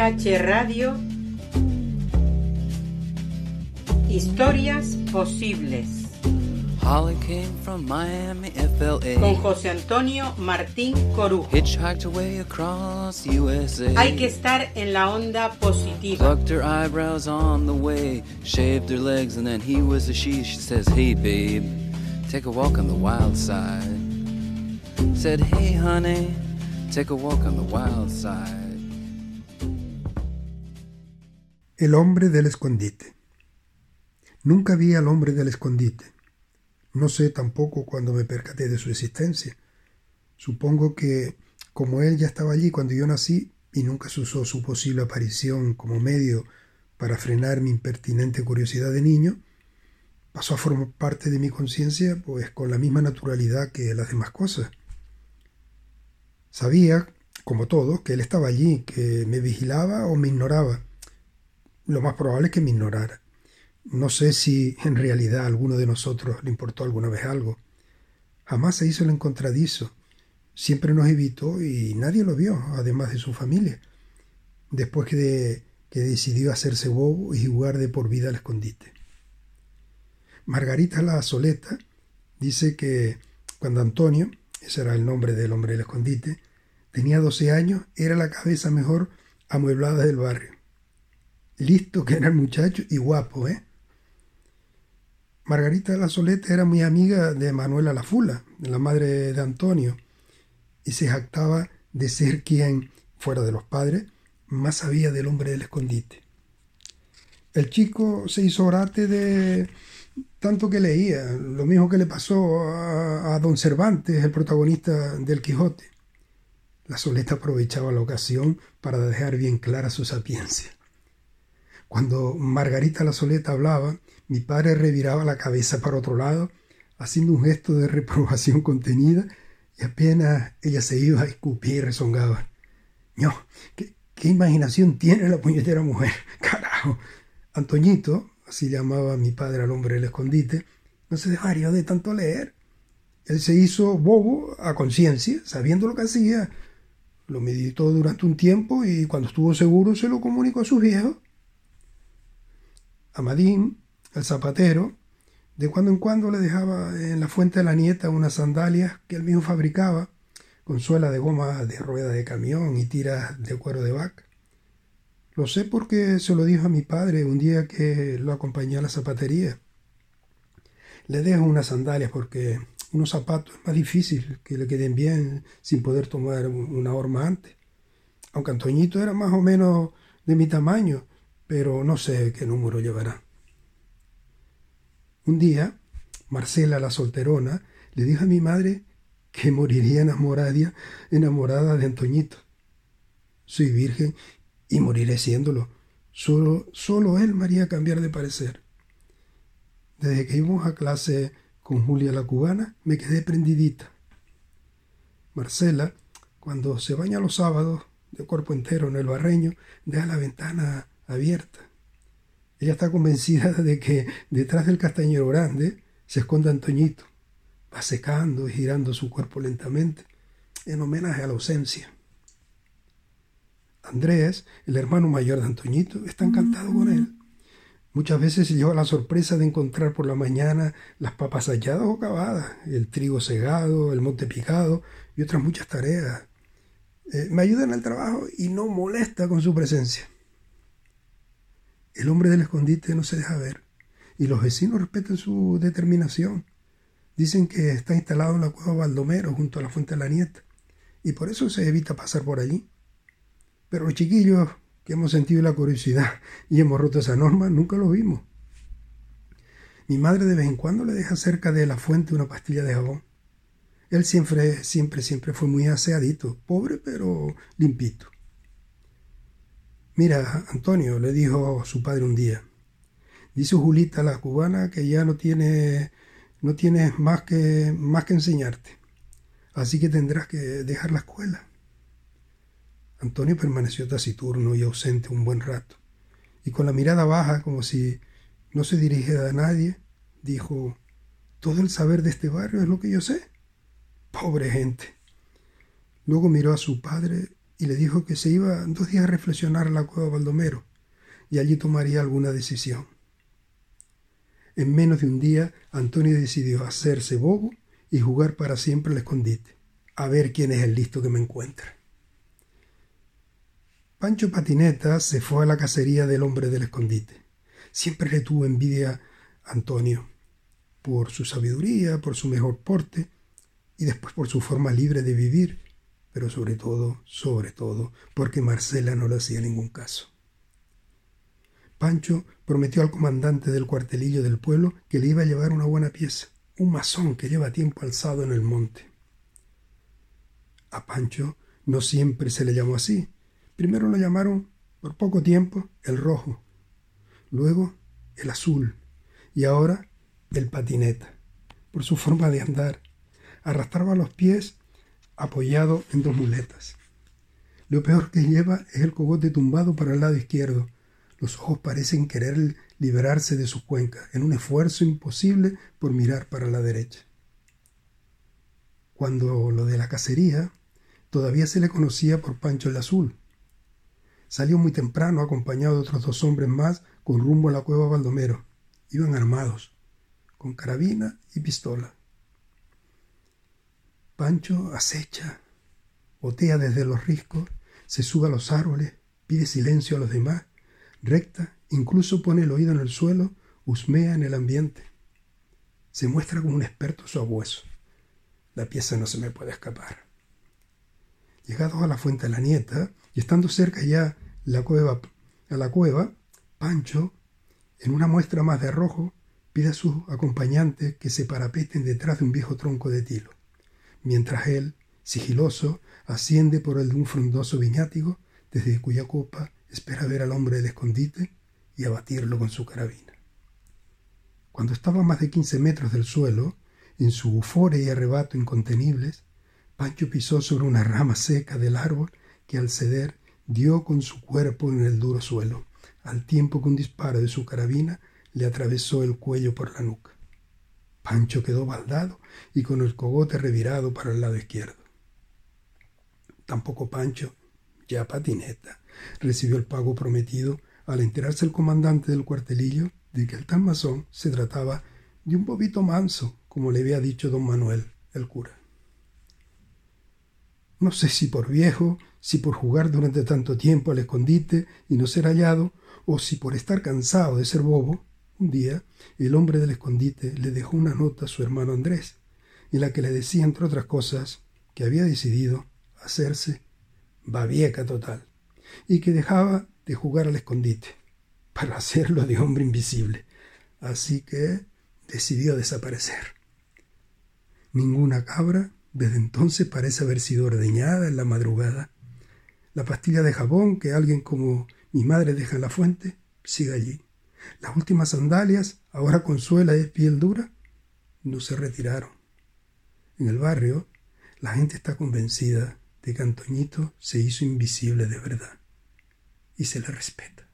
PH Radio, historias posibles. Holly came from Miami, FLA. Con José Antonio Martín Corujo. Hitchhiked away across USA. Hay que estar en la onda positiva. Plucked her eyebrows on the way, shaved her legs, and then he was a she. She says, "Hey babe, take a walk on the wild side." Said, "Hey honey, take a walk on the wild side." El hombre del escondite. Nunca vi al hombre del escondite. No sé tampoco cuándo me percaté de su existencia. Supongo que, como él ya estaba allí cuando yo nací y nunca se usó su posible aparición como medio para frenar mi impertinente curiosidad de niño, pasó a formar parte de mi conciencia pues con la misma naturalidad que las demás cosas. Sabía, como todos, que él estaba allí, que me vigilaba o me ignoraba. Lo más probable es que me ignorara. No sé si en realidad a alguno de nosotros le importó alguna vez algo. Jamás se hizo el encontradizo. Siempre nos evitó y nadie lo vio, además de su familia. Después que decidió hacerse bobo y jugar de por vida al escondite. Margarita la Soleta dice que cuando Antonio, ese era el nombre del hombre del escondite, tenía 12 años, era la cabeza mejor amueblada del barrio. Listo que era el muchacho y guapo, ¿eh? Margarita la Soleta era muy amiga de Manuela la Fula, la madre de Antonio, y se jactaba de ser quien, fuera de los padres, más sabía del hombre del escondite. El chico se hizo orate de tanto que leía, lo mismo que le pasó a don Cervantes, el protagonista del Quijote. La Soleta aprovechaba la ocasión para dejar bien clara su sapiencia. Cuando Margarita la Soleta hablaba, mi padre reviraba la cabeza para otro lado, haciendo un gesto de reprobación contenida, y apenas ella se iba a escupir y rezongaba. No, ¿qué imaginación tiene la puñetera mujer? ¡Carajo! Antoñito, así llamaba mi padre al hombre del escondite, no se dejaría de tanto leer. Él se hizo bobo a conciencia, sabiendo lo que hacía. Lo meditó durante un tiempo y cuando estuvo seguro se lo comunicó a sus viejos. Amadín, el zapatero, de cuando en cuando le dejaba en la fuente de la nieta unas sandalias que él mismo fabricaba, con suela de goma de rueda de camión y tiras de cuero de vaca. Lo sé porque se lo dijo a mi padre un día que lo acompañé a la zapatería. Le dejo unas sandalias porque unos zapatos es más difícil que le queden bien sin poder tomar una horma antes. Aunque Antoñito era más o menos de mi tamaño, pero no sé qué número llevará. Un día, Marcela, la solterona, le dijo a mi madre que moriría enamorada de Antoñito. Soy virgen y moriré siéndolo. Solo él me haría cambiar de parecer. Desde que íbamos a clase con Julia la cubana, me quedé prendidita. Marcela, cuando se baña los sábados, de cuerpo entero en el barreño, deja la ventana abierta. Ella está convencida de que detrás del castañero grande se esconde Antoñito. Va secando y girando su cuerpo lentamente, en homenaje a la ausencia. Andrés, el hermano mayor de Antoñito, está encantado con él. Muchas veces se lleva la sorpresa de encontrar por la mañana las papas halladas o cavadas, el trigo segado, el monte picado y otras muchas tareas. Me ayuda en el trabajo y no molesta con su presencia. El hombre del escondite no se deja ver y los vecinos respetan su determinación. Dicen que está instalado en la cueva Baldomero junto a la fuente de la nieta y por eso se evita pasar por allí. Pero los chiquillos que hemos sentido la curiosidad y hemos roto esa norma nunca lo vimos. Mi madre de vez en cuando le deja cerca de la fuente una pastilla de jabón. Él siempre fue muy aseadito, pobre pero limpito. Mira, Antonio, le dijo su padre un día, dice Julita la cubana que ya no tienes más que enseñarte, así que tendrás que dejar la escuela. Antonio permaneció taciturno y ausente un buen rato, y con la mirada baja, como si no se dirigiera a nadie, dijo, todo el saber de este barrio es lo que yo sé. Pobre gente. Luego miró a su padre y le dijo que se iba 2 días a reflexionar a la cueva Baldomero y allí tomaría alguna decisión. En menos de un día, Antonio decidió hacerse bobo y jugar para siempre al escondite. A ver quién es el listo que me encuentra. Pancho Patineta se fue a la cacería del hombre del escondite. Siempre le tuvo envidia a Antonio, por su sabiduría, por su mejor porte y después por su forma libre de vivir, pero sobre todo, porque Marcela no le hacía ningún caso. Pancho prometió al comandante del cuartelillo del pueblo que le iba a llevar una buena pieza, un masón que lleva tiempo alzado en el monte. A Pancho no siempre se le llamó así. Primero lo llamaron, por poco tiempo, el Rojo, luego el Azul y ahora el Patineta, por su forma de andar. Arrastraba los pies apoyado en 2 muletas. Lo peor que lleva es el cogote tumbado para el lado izquierdo. Los ojos parecen querer liberarse de su cuenca en un esfuerzo imposible por mirar para la derecha. Cuando lo de la cacería, todavía se le conocía por Pancho el Azul. Salió muy temprano acompañado de otros 2 hombres más con rumbo a la cueva Baldomero. Iban armados, con carabina y pistola. Pancho acecha, botea desde los riscos, se sube a los árboles, pide silencio a los demás, recta, incluso pone el oído en el suelo, husmea en el ambiente. Se muestra como un experto sabueso. La pieza no se me puede escapar. Llegados a la Fuente de la Nieta y estando cerca ya a la cueva, Pancho, en una muestra más de arrojo, pide a sus acompañantes que se parapeten detrás de un viejo tronco de tilo, mientras él, sigiloso, asciende por el de un frondoso viñátigo, desde cuya copa espera ver al hombre del escondite y abatirlo con su carabina. Cuando estaba a más de 15 metros del suelo, en su euforia y arrebato incontenibles, Pancho pisó sobre una rama seca del árbol que al ceder dio con su cuerpo en el duro suelo, al tiempo que un disparo de su carabina le atravesó el cuello por la nuca. Pancho quedó baldado y con el cogote revirado para el lado izquierdo. Tampoco Pancho, ya Patineta, recibió el pago prometido al enterarse el comandante del cuartelillo de que el tal masón se trataba de un bobito manso, como le había dicho don Manuel, el cura. No sé si por viejo, si por jugar durante tanto tiempo al escondite y no ser hallado, o si por estar cansado de ser bobo, un día el hombre del escondite le dejó una nota a su hermano Andrés, en la que le decía, entre otras cosas, que había decidido hacerse babieca total y que dejaba de jugar al escondite para hacerlo de hombre invisible. Así que decidió desaparecer. Ninguna cabra desde entonces parece haber sido ordeñada en la madrugada. La pastilla de jabón que alguien como mi madre deja en la fuente sigue allí. Las últimas sandalias, ahora con suela de piel dura, no se retiraron. En el barrio, la gente está convencida de que Antoñito se hizo invisible de verdad y se le respeta.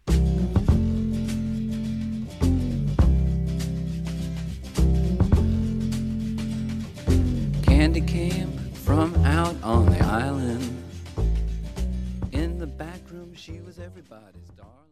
Candy came from out on the island. In the back room, she was everybody's darling.